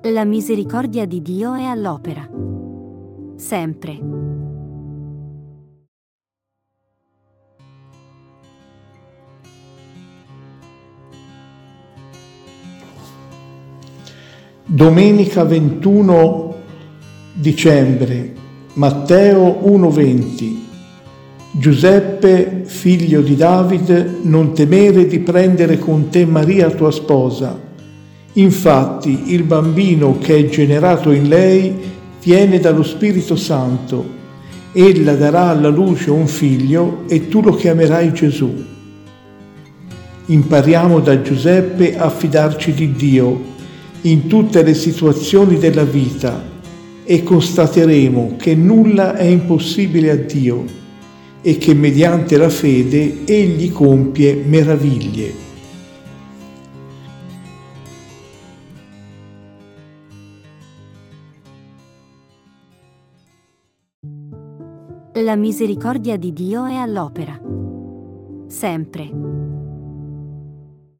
La misericordia di Dio è all'opera. Sempre. Domenica 21 dicembre, Matteo 1,20. Giuseppe, figlio di Davide, non temere di prendere con te Maria tua sposa. Infatti il bambino che è generato in lei viene dallo Spirito Santo. Ella darà alla luce un figlio e tu lo chiamerai Gesù. Impariamo da Giuseppe a fidarci di Dio in tutte le situazioni della vita e constateremo che nulla è impossibile a Dio e che mediante la fede Egli compie meraviglie. La misericordia di Dio è all'opera. Sempre.